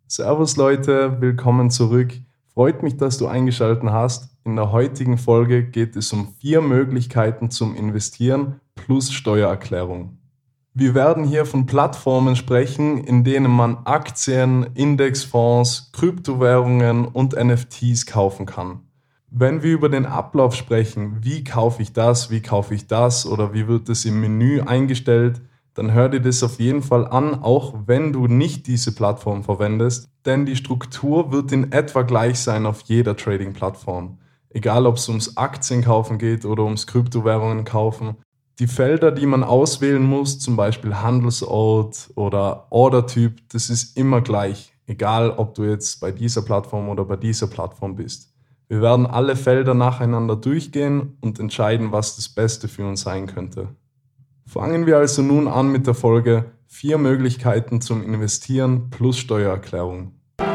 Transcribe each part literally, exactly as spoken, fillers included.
Servus Leute, willkommen zurück. Freut mich, dass du eingeschaltet hast. In der heutigen Folge geht es um vier Möglichkeiten zum Investieren plus Steuererklärung. Wir werden hier von Plattformen sprechen, in denen man Aktien, Indexfonds, Kryptowährungen und N F Ts kaufen kann. Wenn wir über den Ablauf sprechen, wie kaufe ich das, wie kaufe ich das oder wie wird es im Menü eingestellt, dann hör dir das auf jeden Fall an, auch wenn du nicht diese Plattform verwendest, denn die Struktur wird in etwa gleich sein auf jeder Trading-Plattform. Egal, ob es ums Aktien kaufen geht oder ums Kryptowährungen kaufen. Die Felder, die man auswählen muss, zum Beispiel Handelsort oder Ordertyp, das ist immer gleich, egal ob du jetzt bei dieser Plattform oder bei dieser Plattform bist. Wir werden alle Felder nacheinander durchgehen und entscheiden, was das Beste für uns sein könnte. Fangen wir also nun an mit der Folge vier Möglichkeiten zum Investieren plus Steuererklärung.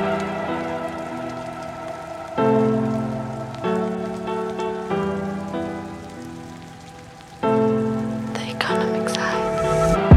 The Economic Side.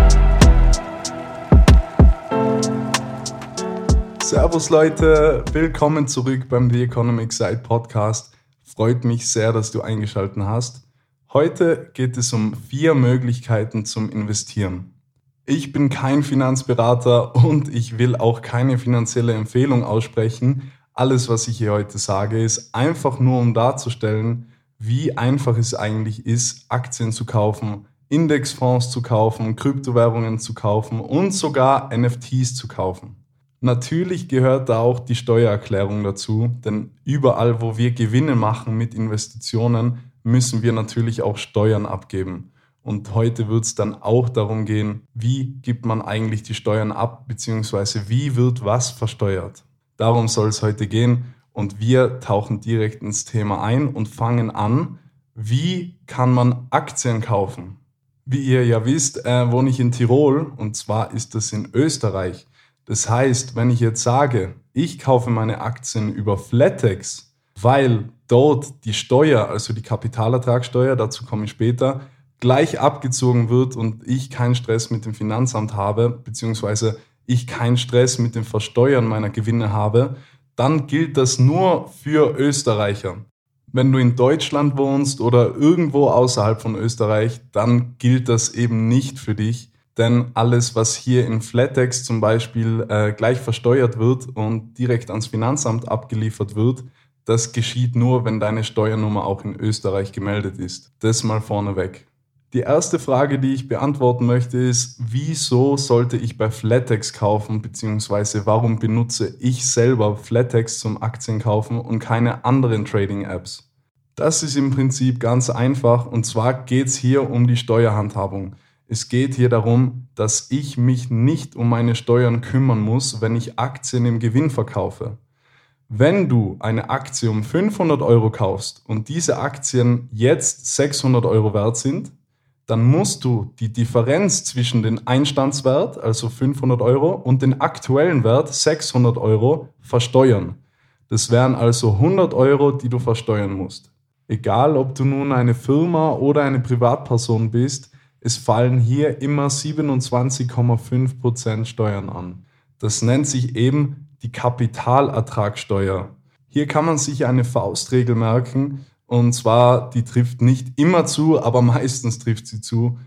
Servus Leute, willkommen zurück beim The Economic Side Podcast. Freut mich sehr, dass du eingeschaltet hast. Heute geht es um vier Möglichkeiten zum Investieren. Ich bin kein Finanzberater und ich will auch keine finanzielle Empfehlung aussprechen. Alles, was ich hier heute sage, ist einfach nur, um darzustellen, wie einfach es eigentlich ist, Aktien zu kaufen, Indexfonds zu kaufen, Kryptowährungen zu kaufen und sogar N F Ts zu kaufen. Natürlich gehört da auch die Steuererklärung dazu, denn überall, wo wir Gewinne machen mit Investitionen, müssen wir natürlich auch Steuern abgeben. Und heute wird es dann auch darum gehen, wie gibt man eigentlich die Steuern ab, beziehungsweise wie wird was versteuert. Darum soll es heute gehen und wir tauchen direkt ins Thema ein und fangen an, wie kann man Aktien kaufen? Wie ihr ja wisst, äh, wohne ich in Tirol und zwar ist das in Österreich. Das heißt, wenn ich jetzt sage, ich kaufe meine Aktien über Flatex, weil dort die Steuer, also die Kapitalertragssteuer, dazu komme ich später, gleich abgezogen wird und ich keinen Stress mit dem Finanzamt habe, beziehungsweise ich keinen Stress mit dem Versteuern meiner Gewinne habe, dann gilt das nur für Österreicher. Wenn du in Deutschland wohnst oder irgendwo außerhalb von Österreich, dann gilt das eben nicht für dich, denn alles, was hier in Flatex zum Beispiel äh, gleich versteuert wird und direkt ans Finanzamt abgeliefert wird, das geschieht nur, wenn deine Steuernummer auch in Österreich gemeldet ist. Das mal vorneweg. Die erste Frage, die ich beantworten möchte, ist, wieso sollte ich bei Flatex kaufen, beziehungsweise warum benutze ich selber Flatex zum Aktienkaufen und keine anderen Trading-Apps? Das ist im Prinzip ganz einfach und zwar geht es hier um die Steuerhandhabung. Es geht hier darum, dass ich mich nicht um meine Steuern kümmern muss, wenn ich Aktien im Gewinn verkaufe. Wenn du eine Aktie um fünfhundert Euro kaufst und diese Aktien jetzt sechshundert Euro wert sind, dann musst du die Differenz zwischen dem Einstandswert, also fünfhundert Euro, und den aktuellen Wert, sechshundert Euro, versteuern. Das wären also hundert Euro, die du versteuern musst. Egal, ob du nun eine Firma oder eine Privatperson bist, es fallen hier immer siebenundzwanzig Komma fünf Prozent Steuern an. Das nennt sich eben die Kapitalertragssteuer. Hier kann man sich eine Faustregel merken, und zwar, die trifft nicht immer zu, aber meistens trifft sie zu.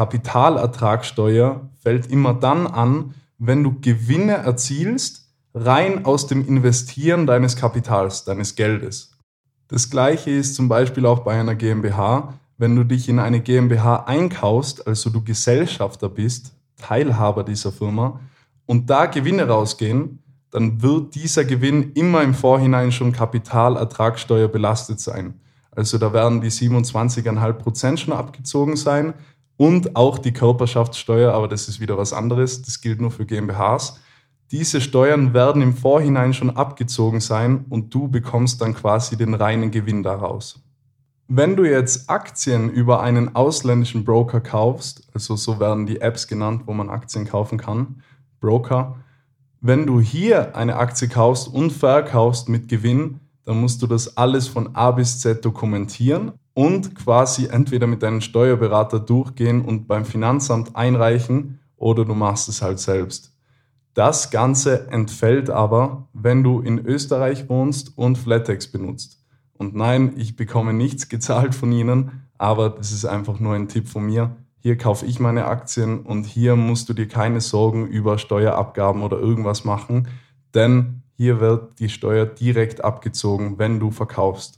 Kapitalertragssteuer fällt immer dann an, wenn du Gewinne erzielst, rein aus dem Investieren deines Kapitals, deines Geldes. Das Gleiche ist zum Beispiel auch bei einer GmbH. Wenn du dich in eine GmbH einkaufst, also du Gesellschafter bist, Teilhaber dieser Firma, und da Gewinne rausgehen, dann wird dieser Gewinn immer im Vorhinein schon Kapitalertragssteuer belastet sein. Also da werden die siebenundzwanzig Komma fünf Prozent schon abgezogen sein und auch die Körperschaftssteuer, aber das ist wieder was anderes, das gilt nur für GmbHs. Diese Steuern werden im Vorhinein schon abgezogen sein und du bekommst dann quasi den reinen Gewinn daraus. Wenn du jetzt Aktien über einen ausländischen Broker kaufst, also so werden die Apps genannt, wo man Aktien kaufen kann, Broker, wenn du hier eine Aktie kaufst und verkaufst mit Gewinn, dann musst du das alles von A bis Z dokumentieren und quasi entweder mit deinem Steuerberater durchgehen und beim Finanzamt einreichen oder du machst es halt selbst. Das Ganze entfällt aber, wenn du in Österreich wohnst und Flatex benutzt. Und nein, ich bekomme nichts gezahlt von Ihnen, aber das ist einfach nur ein Tipp von mir. Hier kaufe ich meine Aktien und hier musst du dir keine Sorgen über Steuerabgaben oder irgendwas machen, denn hier wird die Steuer direkt abgezogen, wenn du verkaufst.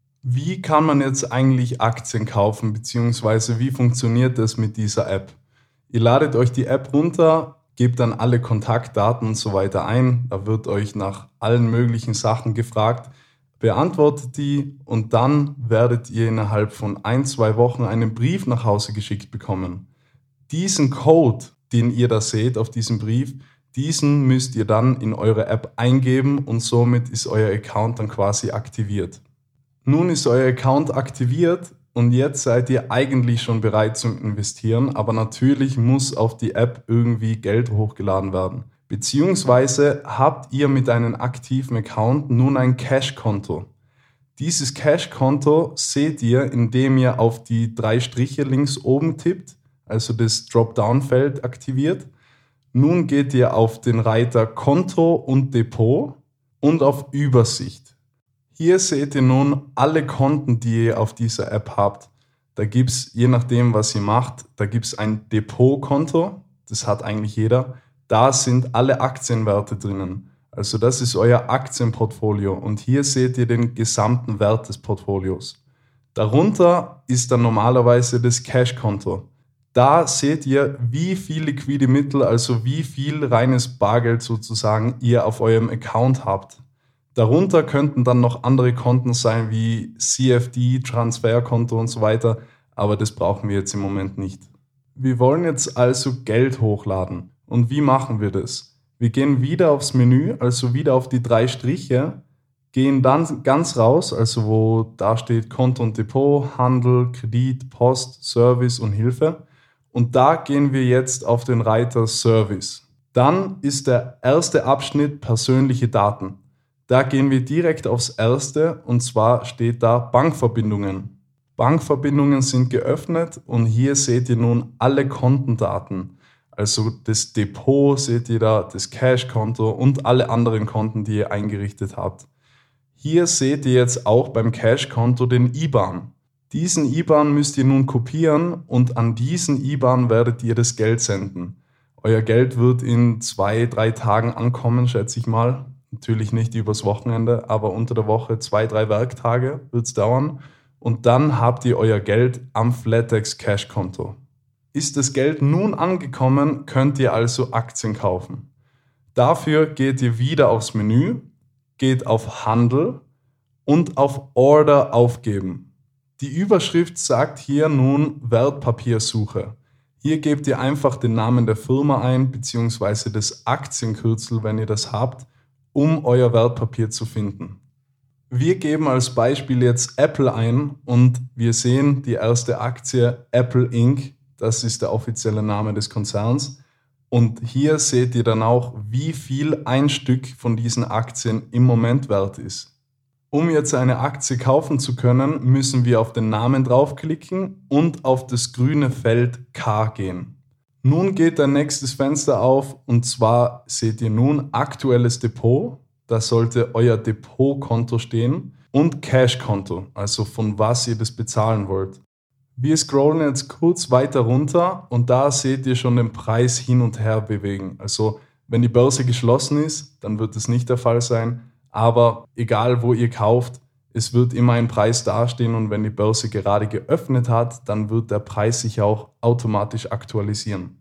Wie kann man jetzt eigentlich Aktien kaufen, beziehungsweise wie funktioniert das mit dieser App? Ihr ladet euch die App runter, gebt dann alle Kontaktdaten und so weiter ein. Da wird euch nach allen möglichen Sachen gefragt. Beantwortet die und dann werdet ihr innerhalb von ein, zwei Wochen einen Brief nach Hause geschickt bekommen. Diesen Code, den ihr da seht auf diesem Brief, diesen müsst ihr dann in eure App eingeben und somit ist euer Account dann quasi aktiviert. Nun ist euer Account aktiviert und jetzt seid ihr eigentlich schon bereit zum Investieren, aber natürlich muss auf die App irgendwie Geld hochgeladen werden. Beziehungsweise habt ihr mit einem aktiven Account nun ein Cash-Konto. Dieses Cash-Konto seht ihr, indem ihr auf die drei Striche links oben tippt, also das Dropdown-Feld aktiviert. Nun geht ihr auf den Reiter Konto und Depot und auf Übersicht. Hier seht ihr nun alle Konten, die ihr auf dieser App habt. Da gibt es, je nachdem was ihr macht, da gibt es ein Depotkonto, das hat eigentlich jeder. Da sind alle Aktienwerte drinnen. Also das ist euer Aktienportfolio und hier seht ihr den gesamten Wert des Portfolios. Darunter ist dann normalerweise das Cash-Konto. Da seht ihr, wie viel liquide Mittel, also wie viel reines Bargeld sozusagen ihr auf eurem Account habt. Darunter könnten dann noch andere Konten sein wie C F D, Transferkonto und so weiter, aber das brauchen wir jetzt im Moment nicht. Wir wollen jetzt also Geld hochladen. Und wie machen wir das? Wir gehen wieder aufs Menü, also wieder auf die drei Striche, gehen dann ganz raus, also wo da steht Konto und Depot, Handel, Kredit, Post, Service und Hilfe. Und da gehen wir jetzt auf den Reiter Service. Dann ist der erste Abschnitt persönliche Daten. Da gehen wir direkt aufs erste und zwar steht da Bankverbindungen. Bankverbindungen sind geöffnet und hier seht ihr nun alle Kontendaten. Also das Depot seht ihr da, das Cash-Konto und alle anderen Konten, die ihr eingerichtet habt. Hier seht ihr jetzt auch beim Cash-Konto den I B A N. Diesen I B A N müsst ihr nun kopieren und an diesen I B A N werdet ihr das Geld senden. Euer Geld wird in zwei, drei Tagen ankommen, schätze ich mal. Natürlich nicht übers Wochenende, aber unter der Woche zwei, drei Werktage wird es dauern. Und dann habt ihr euer Geld am Flatex Cash-Konto. Ist das Geld nun angekommen, könnt ihr also Aktien kaufen. Dafür geht ihr wieder aufs Menü, geht auf Handel und auf Order aufgeben. Die Überschrift sagt hier nun Wertpapiersuche. Hier gebt ihr einfach den Namen der Firma ein, beziehungsweise das Aktienkürzel, wenn ihr das habt, um euer Wertpapier zu finden. Wir geben als Beispiel jetzt Apple ein und wir sehen die erste Aktie Apple Incorporated. Das ist der offizielle Name des Konzerns. Und hier seht ihr dann auch, wie viel ein Stück von diesen Aktien im Moment wert ist. Um jetzt eine Aktie kaufen zu können, müssen wir auf den Namen draufklicken und auf das grüne Feld K gehen. Nun geht ein nächstes Fenster auf und zwar seht ihr nun aktuelles Depot. Da sollte euer Depotkonto stehen und Cashkonto, also von was ihr das bezahlen wollt. Wir scrollen jetzt kurz weiter runter und da seht ihr schon den Preis hin und her bewegen. Also wenn die Börse geschlossen ist, dann wird es nicht der Fall sein. Aber egal wo ihr kauft, es wird immer ein Preis dastehen und wenn die Börse gerade geöffnet hat, dann wird der Preis sich auch automatisch aktualisieren.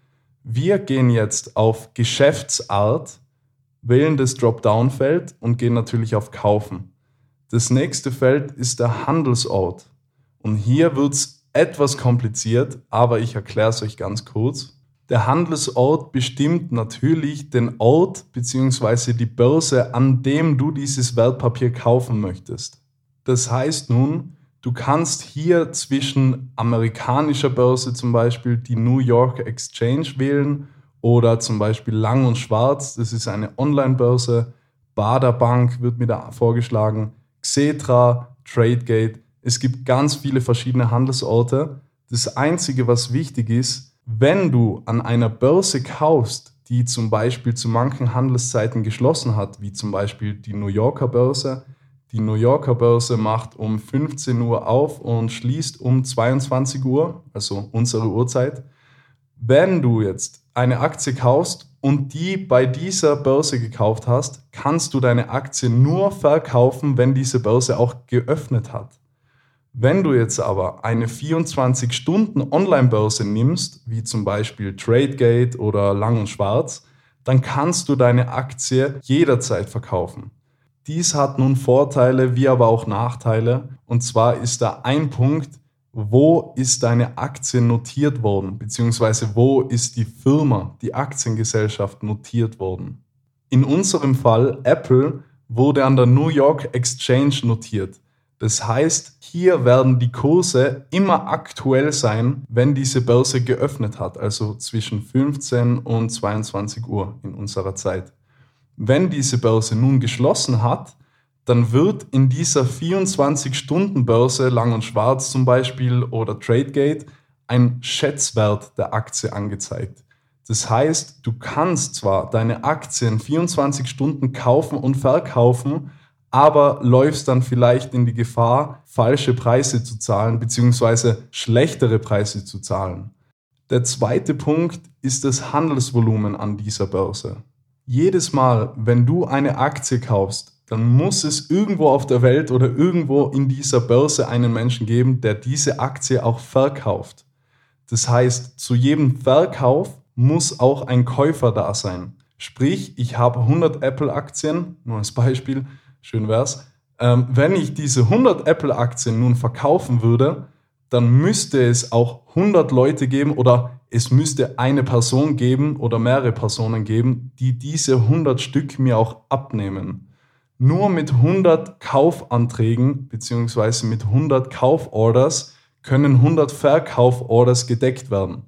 Wir gehen jetzt auf Geschäftsart, wählen das Dropdown-Feld und gehen natürlich auf Kaufen. Das nächste Feld ist der Handelsort. Und hier wird es etwas kompliziert, aber ich erkläre es euch ganz kurz. Der Handelsort bestimmt natürlich den Ort bzw. die Börse, an dem du dieses Wertpapier kaufen möchtest. Das heißt nun, du kannst hier zwischen amerikanischer Börse zum Beispiel die New York Exchange wählen oder zum Beispiel Lang und Schwarz, das ist eine Online-Börse, Baader Bank wird mir da vorgeschlagen, Xetra, Tradegate. Es gibt ganz viele verschiedene Handelsorte. Das Einzige, was wichtig ist, wenn du an einer Börse kaufst, die zum Beispiel zu manchen Handelszeiten geschlossen hat, wie zum Beispiel die New Yorker Börse. Die New Yorker Börse macht um fünfzehn Uhr auf und schließt um zweiundzwanzig Uhr, also unsere Uhrzeit. Wenn du jetzt eine Aktie kaufst und die bei dieser Börse gekauft hast, kannst du deine Aktie nur verkaufen, wenn diese Börse auch geöffnet hat. Wenn du jetzt aber eine vierundzwanzig Stunden Online-Börse nimmst, wie zum Beispiel Tradegate oder Lang und Schwarz, dann kannst du deine Aktie jederzeit verkaufen. Dies hat nun Vorteile wie aber auch Nachteile. Und zwar ist da ein Punkt, wo ist deine Aktie notiert worden, beziehungsweise wo ist die Firma, die Aktiengesellschaft notiert worden. In unserem Fall, Apple, wurde an der New York Exchange notiert. Das heißt, hier werden die Kurse immer aktuell sein, wenn diese Börse geöffnet hat, also zwischen fünfzehn und zweiundzwanzig Uhr in unserer Zeit. Wenn diese Börse nun geschlossen hat, dann wird in dieser vierundzwanzig Stunden Börse, Lang und Schwarz zum Beispiel oder Tradegate, ein Schätzwert der Aktie angezeigt. Das heißt, du kannst zwar deine Aktien vierundzwanzig Stunden kaufen und verkaufen, aber läufst dann vielleicht in die Gefahr, falsche Preise zu zahlen bzw. schlechtere Preise zu zahlen. Der zweite Punkt ist das Handelsvolumen an dieser Börse. Jedes Mal, wenn du eine Aktie kaufst, dann muss es irgendwo auf der Welt oder irgendwo in dieser Börse einen Menschen geben, der diese Aktie auch verkauft. Das heißt, zu jedem Verkauf muss auch ein Käufer da sein. Sprich, ich habe hundert Apple-Aktien, nur als Beispiel, schön wär's. Ähm, wenn ich diese hundert Apple-Aktien nun verkaufen würde, dann müsste es auch hundert Leute geben oder es müsste eine Person geben oder mehrere Personen geben, die diese hundert Stück mir auch abnehmen. Nur mit hundert Kaufanträgen bzw. mit hundert Kauforders können hundert Verkauforders gedeckt werden.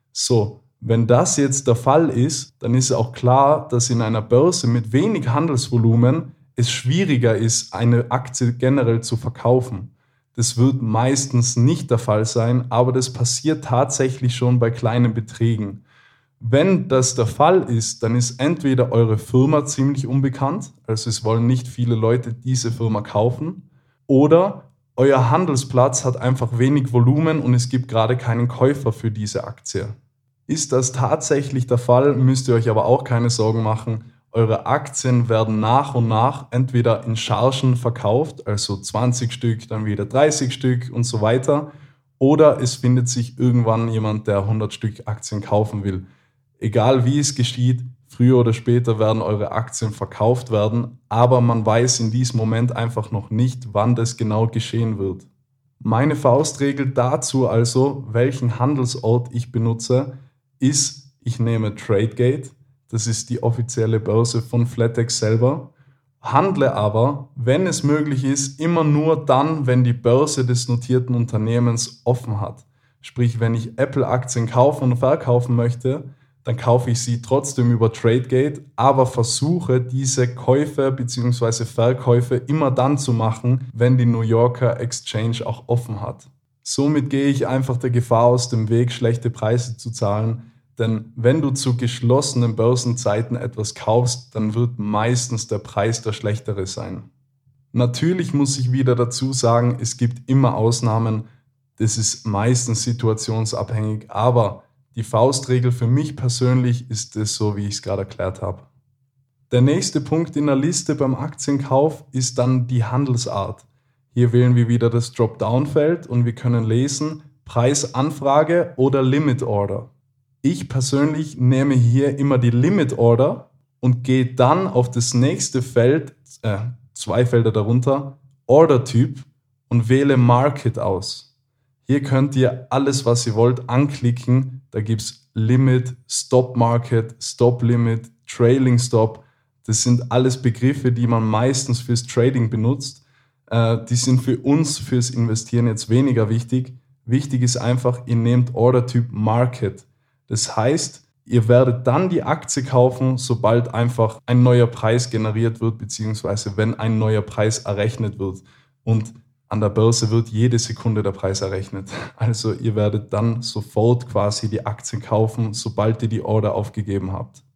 So, wenn das jetzt der Fall ist, dann ist auch klar, dass in einer Börse mit wenig Handelsvolumen es schwieriger ist, eine Aktie generell zu verkaufen. Das wird meistens nicht der Fall sein, aber das passiert tatsächlich schon bei kleinen Beträgen. Wenn das der Fall ist, dann ist entweder eure Firma ziemlich unbekannt, also es wollen nicht viele Leute diese Firma kaufen, oder euer Handelsplatz hat einfach wenig Volumen und es gibt gerade keinen Käufer für diese Aktie. Ist das tatsächlich der Fall, müsst ihr euch aber auch keine Sorgen machen. Eure Aktien werden nach und nach entweder in Chargen verkauft, also zwanzig Stück, dann wieder dreißig Stück und so weiter. Oder es findet sich irgendwann jemand, der hundert Stück Aktien kaufen will. Egal wie es geschieht, früher oder später werden eure Aktien verkauft werden, aber man weiß in diesem Moment einfach noch nicht, wann das genau geschehen wird. Meine Faustregel dazu also, welchen Handelsort ich benutze, ist, ich nehme Tradegate. Das ist die offizielle Börse von Flatex selber. Handle aber, wenn es möglich ist, immer nur dann, wenn die Börse des notierten Unternehmens offen hat. Sprich, wenn ich Apple-Aktien kaufen und verkaufen möchte, dann kaufe ich sie trotzdem über Tradegate, aber versuche diese Käufe bzw. Verkäufe immer dann zu machen, wenn die New Yorker Exchange auch offen hat. Somit gehe ich einfach der Gefahr aus dem Weg, schlechte Preise zu zahlen. Denn wenn du zu geschlossenen Börsenzeiten etwas kaufst, dann wird meistens der Preis der schlechtere sein. Natürlich muss ich wieder dazu sagen, es gibt immer Ausnahmen. Das ist meistens situationsabhängig, aber die Faustregel für mich persönlich ist es so, wie ich es gerade erklärt habe. Der nächste Punkt in der Liste beim Aktienkauf ist dann die Handelsart. Hier wählen wir wieder das Dropdown-Feld und wir können lesen Preisanfrage oder Limit Order. Ich persönlich nehme hier immer die Limit Order und gehe dann auf das nächste Feld, äh, zwei Felder darunter, Order Typ und wähle Market aus. Hier könnt ihr alles, was ihr wollt, anklicken. Da gibt es Limit, Stop Market, Stop Limit, Trailing Stop. Das sind alles Begriffe, die man meistens fürs Trading benutzt. Äh, die sind für uns, fürs Investieren jetzt weniger wichtig. Wichtig ist einfach, ihr nehmt Order Typ Market. Das heißt, ihr werdet dann die Aktie kaufen, sobald einfach ein neuer Preis generiert wird, beziehungsweise wenn ein neuer Preis errechnet wird. Und an der Börse wird jede Sekunde der Preis errechnet. Also ihr werdet dann sofort quasi die Aktien kaufen, sobald ihr die Order aufgegeben habt.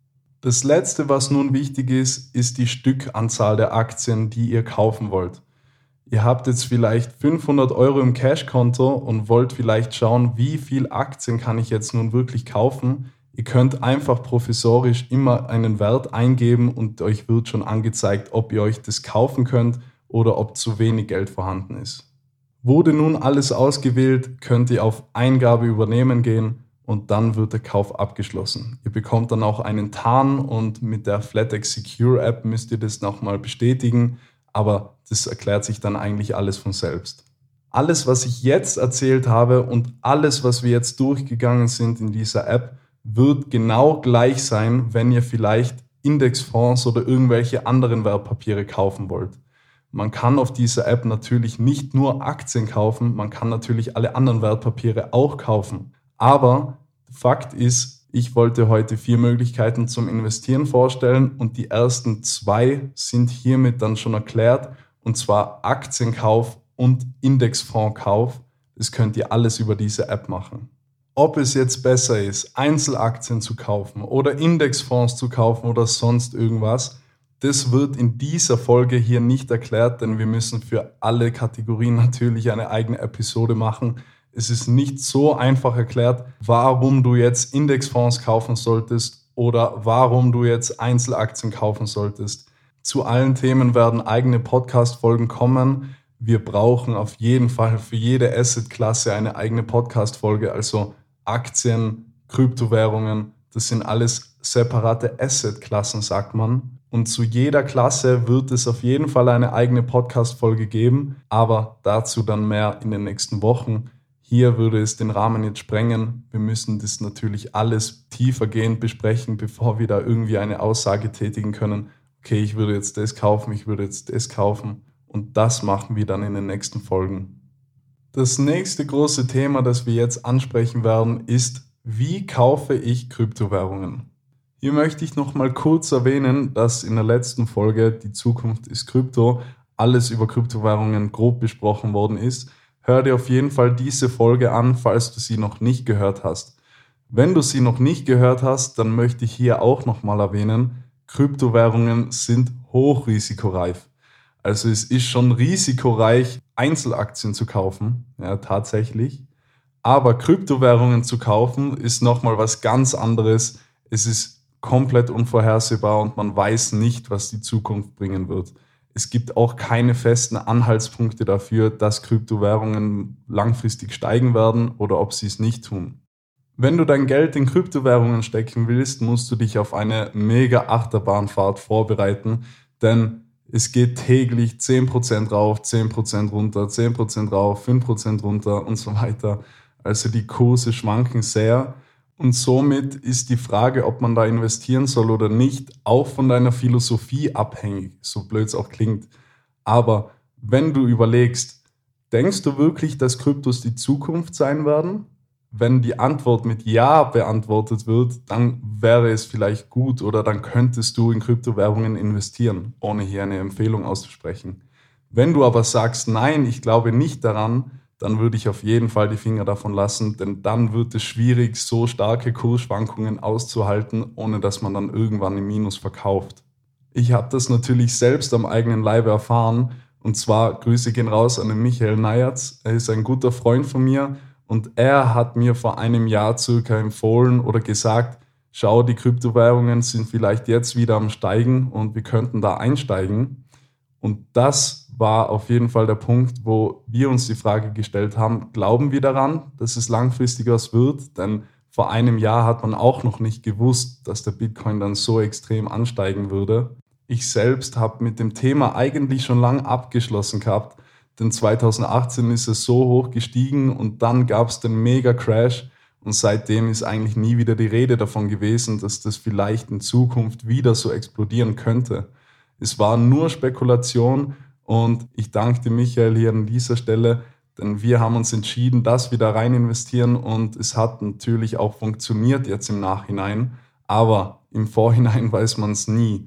Das letzte, was nun wichtig ist, ist die Stückanzahl der Aktien, die ihr kaufen wollt. Ihr habt jetzt vielleicht fünfhundert Euro im Cashkonto und wollt vielleicht schauen, wie viel Aktien kann ich jetzt nun wirklich kaufen. Ihr könnt einfach provisorisch immer einen Wert eingeben und euch wird schon angezeigt, ob ihr euch das kaufen könnt oder ob zu wenig Geld vorhanden ist. Wurde nun alles ausgewählt, könnt ihr auf Eingabe übernehmen gehen und dann wird der Kauf abgeschlossen. Ihr bekommt dann auch einen Tarn und mit der Flatex Secure App müsst ihr das nochmal bestätigen, aber das erklärt sich dann eigentlich alles von selbst. Alles, was ich jetzt erzählt habe und alles, was wir jetzt durchgegangen sind in dieser App, wird genau gleich sein, wenn ihr vielleicht Indexfonds oder irgendwelche anderen Wertpapiere kaufen wollt. Man kann auf dieser App natürlich nicht nur Aktien kaufen, man kann natürlich alle anderen Wertpapiere auch kaufen. Aber Fakt ist, ich wollte heute vier Möglichkeiten zum Investieren vorstellen und die ersten zwei sind hiermit dann schon erklärt, und zwar Aktienkauf und Indexfondskauf. Das könnt ihr alles über diese App machen. Ob es jetzt besser ist, Einzelaktien zu kaufen oder Indexfonds zu kaufen oder sonst irgendwas, das wird in dieser Folge hier nicht erklärt, denn wir müssen für alle Kategorien natürlich eine eigene Episode machen. Es ist nicht so einfach erklärt, warum du jetzt Indexfonds kaufen solltest oder warum du jetzt Einzelaktien kaufen solltest. Zu allen Themen werden eigene Podcast-Folgen kommen. Wir brauchen auf jeden Fall für jede Asset-Klasse eine eigene Podcast-Folge, also Aktien, Kryptowährungen, das sind alles separate Asset-Klassen, sagt man. Und zu jeder Klasse wird es auf jeden Fall eine eigene Podcast-Folge geben, aber dazu dann mehr in den nächsten Wochen. Hier würde es den Rahmen jetzt sprengen. Wir müssen das natürlich alles tiefergehend besprechen, bevor wir da irgendwie eine Aussage tätigen können. Okay, ich würde jetzt das kaufen, ich würde jetzt das kaufen. Und das machen wir dann in den nächsten Folgen. Das nächste große Thema, das wir jetzt ansprechen werden, ist, wie kaufe ich Kryptowährungen? Hier möchte ich noch mal kurz erwähnen, dass in der letzten Folge "Die Zukunft ist Krypto" alles über Kryptowährungen grob besprochen worden ist. Hör dir auf jeden Fall diese Folge an, falls du sie noch nicht gehört hast. Wenn du sie noch nicht gehört hast, dann möchte ich hier auch noch mal erwähnen, Kryptowährungen sind hochrisikoreich. Also es ist schon risikoreich, Einzelaktien zu kaufen, ja tatsächlich. Aber Kryptowährungen zu kaufen ist nochmal was ganz anderes. Es ist komplett unvorhersehbar und man weiß nicht, was die Zukunft bringen wird. Es gibt auch keine festen Anhaltspunkte dafür, dass Kryptowährungen langfristig steigen werden oder ob sie es nicht tun. Wenn du dein Geld in Kryptowährungen stecken willst, musst du dich auf eine mega Achterbahnfahrt vorbereiten, denn es geht täglich zehn Prozent rauf, zehn Prozent runter, zehn Prozent rauf, fünf Prozent runter und so weiter. Also die Kurse schwanken sehr und somit ist die Frage, ob man da investieren soll oder nicht, auch von deiner Philosophie abhängig, so blöd es auch klingt. Aber wenn du überlegst, denkst du wirklich, dass Kryptos die Zukunft sein werden? Wenn die Antwort mit Ja beantwortet wird, dann wäre es vielleicht gut oder dann könntest du in Kryptowährungen investieren, ohne hier eine Empfehlung auszusprechen. Wenn du aber sagst, nein, ich glaube nicht daran, dann würde ich auf jeden Fall die Finger davon lassen, denn dann wird es schwierig, so starke Kursschwankungen auszuhalten, ohne dass man dann irgendwann im Minus verkauft. Ich habe das natürlich selbst am eigenen Leibe erfahren und zwar Grüße gehen raus an den Michael Neyertz, er ist ein guter Freund von mir. Und er hat mir vor einem Jahr circa empfohlen oder gesagt, schau, die Kryptowährungen sind vielleicht jetzt wieder am Steigen und wir könnten da einsteigen. Und das war auf jeden Fall der Punkt, wo wir uns die Frage gestellt haben, glauben wir daran, dass es langfristig was wird? Denn vor einem Jahr hat man auch noch nicht gewusst, dass der Bitcoin dann so extrem ansteigen würde. Ich selbst habe mit dem Thema eigentlich schon lange abgeschlossen gehabt, denn zweitausendachtzehn ist es so hoch gestiegen und dann gab es den Mega-Crash und seitdem ist eigentlich nie wieder die Rede davon gewesen, dass das vielleicht in Zukunft wieder so explodieren könnte. Es war nur Spekulation und ich danke Michael hier an dieser Stelle, denn wir haben uns entschieden, dass wir da rein investieren und es hat natürlich auch funktioniert jetzt im Nachhinein, aber im Vorhinein weiß man es nie.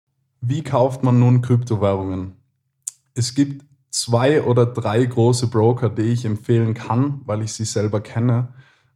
Wie kauft man nun Kryptowährungen? Es gibt zwei oder drei große Broker, die ich empfehlen kann, weil ich sie selber kenne.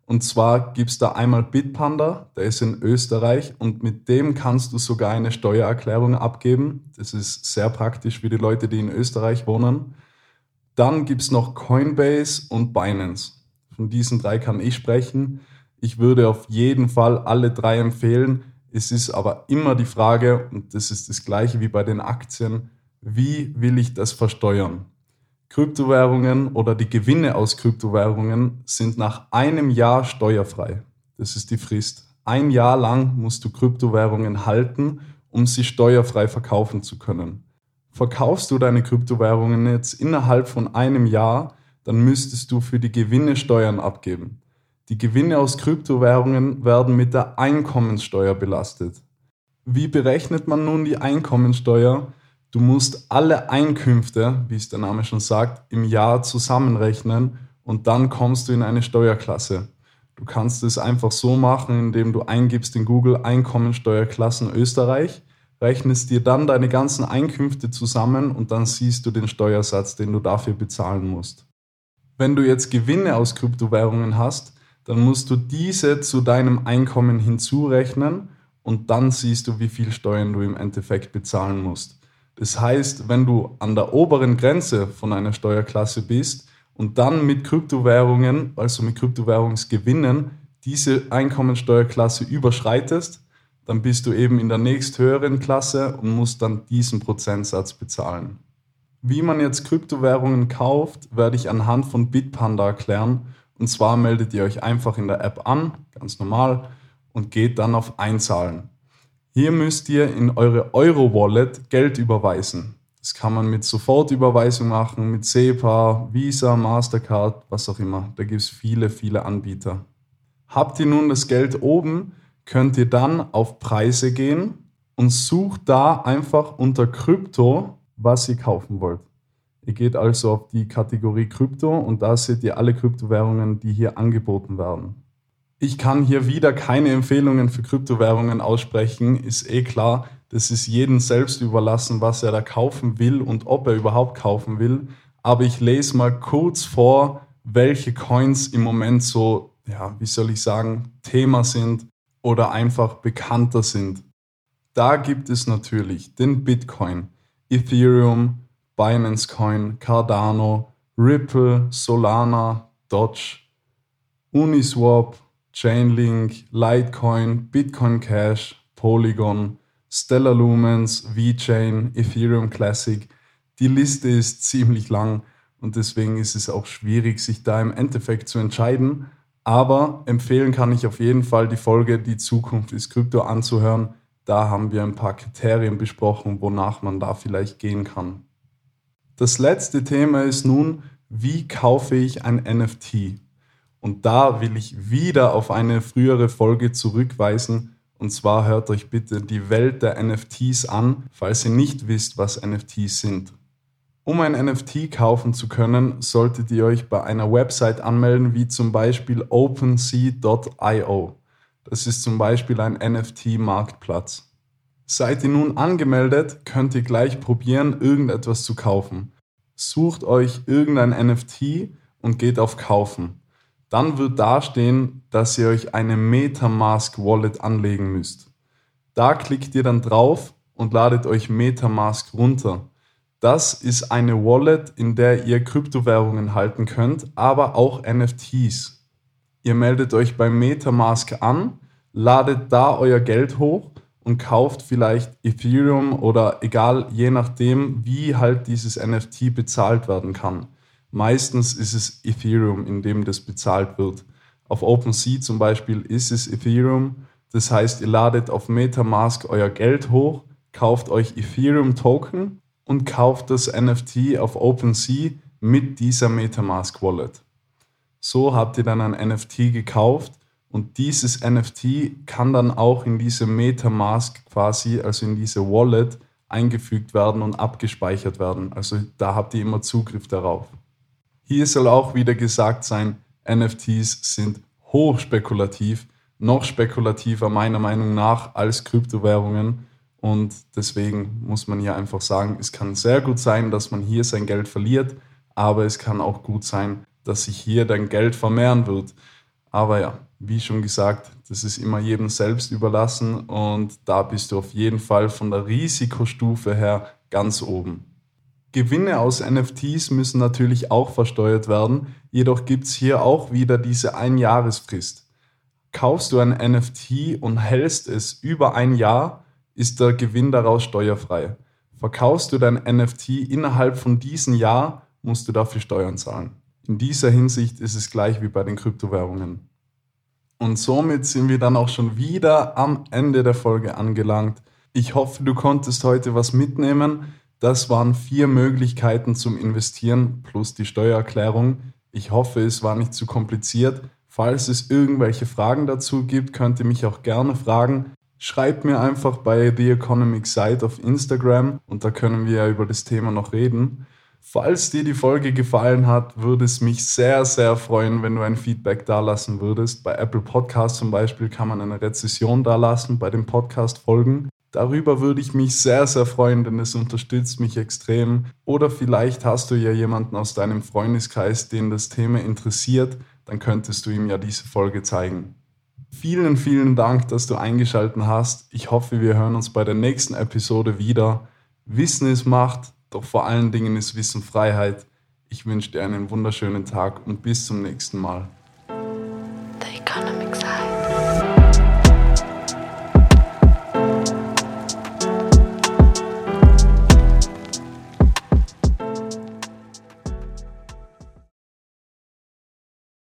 Und zwar gibt es da einmal Bitpanda, der ist in Österreich und mit dem kannst du sogar eine Steuererklärung abgeben. Das ist sehr praktisch für die Leute, die in Österreich wohnen. Dann gibt es noch Coinbase und Binance. Von diesen drei kann ich sprechen. Ich würde auf jeden Fall alle drei empfehlen. Es ist aber immer die Frage, und das ist das Gleiche wie bei den Aktien, wie will ich das versteuern? Kryptowährungen oder die Gewinne aus Kryptowährungen sind nach einem Jahr steuerfrei. Das ist die Frist. Ein Jahr lang musst du Kryptowährungen halten, um sie steuerfrei verkaufen zu können. Verkaufst du deine Kryptowährungen jetzt innerhalb von einem Jahr, dann müsstest du für die Gewinne Steuern abgeben. Die Gewinne aus Kryptowährungen werden mit der Einkommenssteuer belastet. Wie berechnet man nun die Einkommenssteuer? Du musst alle Einkünfte, wie es der Name schon sagt, im Jahr zusammenrechnen und dann kommst du in eine Steuerklasse. Du kannst es einfach so machen, indem du eingibst in Google Einkommensteuerklassen Österreich, rechnest dir dann deine ganzen Einkünfte zusammen und dann siehst du den Steuersatz, den du dafür bezahlen musst. Wenn du jetzt Gewinne aus Kryptowährungen hast, dann musst du diese zu deinem Einkommen hinzurechnen und dann siehst du, wie viel Steuern du im Endeffekt bezahlen musst. Das heißt, wenn du an der oberen Grenze von einer Steuerklasse bist und dann mit Kryptowährungen, also mit Kryptowährungsgewinnen, diese Einkommensteuerklasse überschreitest, dann bist du eben in der nächsthöheren Klasse und musst dann diesen Prozentsatz bezahlen. Wie man jetzt Kryptowährungen kauft, werde ich anhand von Bitpanda erklären. Und zwar meldet ihr euch einfach in der App an, ganz normal, und geht dann auf Einzahlen. Hier müsst ihr in eure Euro-Wallet Geld überweisen. Das kann man mit Sofortüberweisung machen, mit SEPA, Visa, Mastercard, was auch immer. Da gibt es viele, viele Anbieter. Habt ihr nun das Geld oben, könnt ihr dann auf Preise gehen und sucht da einfach unter Krypto, was ihr kaufen wollt. Ihr geht also auf die Kategorie Krypto und da seht ihr alle Kryptowährungen, die hier angeboten werden. Ich kann hier wieder keine Empfehlungen für Kryptowährungen aussprechen, ist eh klar. Das ist jedem selbst überlassen, was er da kaufen will und ob er überhaupt kaufen will. Aber ich lese mal kurz vor, welche Coins im Moment so, ja, wie soll ich sagen, Thema sind oder einfach bekannter sind. Da gibt es natürlich den Bitcoin, Ethereum, Binance Coin, Cardano, Ripple, Solana, Doge, Uniswap, Chainlink, Litecoin, Bitcoin Cash, Polygon, Stellar Lumens, VeChain, Ethereum Classic. Die Liste ist ziemlich lang und deswegen ist es auch schwierig, sich da im Endeffekt zu entscheiden. Aber empfehlen kann ich auf jeden Fall die Folge Die Zukunft ist Krypto anzuhören. Da haben wir ein paar Kriterien besprochen, wonach man da vielleicht gehen kann. Das letzte Thema ist nun, wie kaufe ich ein N F T? Und da will ich wieder auf eine frühere Folge zurückweisen. Und zwar hört euch bitte die Welt der N F Ts an, falls ihr nicht wisst, was N F Ts sind. Um ein N F T kaufen zu können, solltet ihr euch bei einer Website anmelden, wie zum Beispiel OpenSea Punkt io. Das ist zum Beispiel ein N F T-Marktplatz. Seid ihr nun angemeldet, könnt ihr gleich probieren, irgendetwas zu kaufen. Sucht euch irgendein N F T und geht auf Kaufen. Dann wird da stehen, dass ihr euch eine Metamask Wallet anlegen müsst. Da klickt ihr dann drauf und ladet euch Metamask runter. Das ist eine Wallet, in der ihr Kryptowährungen halten könnt, aber auch N F Ts. Ihr meldet euch bei Metamask an, ladet da euer Geld hoch und kauft vielleicht Ethereum oder egal, je nachdem, wie halt dieses N F T bezahlt werden kann. Meistens ist es Ethereum, in dem das bezahlt wird. Auf OpenSea zum Beispiel ist es Ethereum. Das heißt, ihr ladet auf Metamask euer Geld hoch, kauft euch Ethereum-Token und kauft das N F T auf OpenSea mit dieser Metamask-Wallet. So habt ihr dann ein N F T gekauft und dieses N F T kann dann auch in diese Metamask quasi, also in diese Wallet, eingefügt werden und abgespeichert werden. Also da habt ihr immer Zugriff darauf. Hier soll auch wieder gesagt sein, N F Ts sind hochspekulativ, noch spekulativer meiner Meinung nach als Kryptowährungen und deswegen muss man hier einfach sagen, es kann sehr gut sein, dass man hier sein Geld verliert, aber es kann auch gut sein, dass sich hier dein Geld vermehren wird. Aber ja, wie schon gesagt, das ist immer jedem selbst überlassen und da bist du auf jeden Fall von der Risikostufe her ganz oben. Gewinne aus N F Ts müssen natürlich auch versteuert werden, jedoch gibt es hier auch wieder diese Einjahresfrist. Kaufst du ein N F T und hältst es über ein Jahr, ist der Gewinn daraus steuerfrei. Verkaufst du dein N F T innerhalb von diesem Jahr, musst du dafür Steuern zahlen. In dieser Hinsicht ist es gleich wie bei den Kryptowährungen. Und somit sind wir dann auch schon wieder am Ende der Folge angelangt. Ich hoffe, du konntest heute was mitnehmen. Das waren vier Möglichkeiten zum Investieren plus die Steuererklärung. Ich hoffe, es war nicht zu kompliziert. Falls es irgendwelche Fragen dazu gibt, könnt ihr mich auch gerne fragen. Schreibt mir einfach bei The Economic Site auf Instagram und da können wir ja über das Thema noch reden. Falls dir die Folge gefallen hat, würde es mich sehr, sehr freuen, wenn du ein Feedback dalassen würdest. Bei Apple Podcasts zum Beispiel kann man eine Rezession dalassen bei den Podcast-Folgen. Darüber würde ich mich sehr, sehr freuen, denn es unterstützt mich extrem. Oder vielleicht hast du ja jemanden aus deinem Freundeskreis, den das Thema interessiert, dann könntest du ihm ja diese Folge zeigen. Vielen, vielen Dank, dass du eingeschaltet hast. Ich hoffe, wir hören uns bei der nächsten Episode wieder. Wissen ist Macht, doch vor allen Dingen ist Wissen Freiheit. Ich wünsche dir einen wunderschönen Tag und bis zum nächsten Mal. The Economic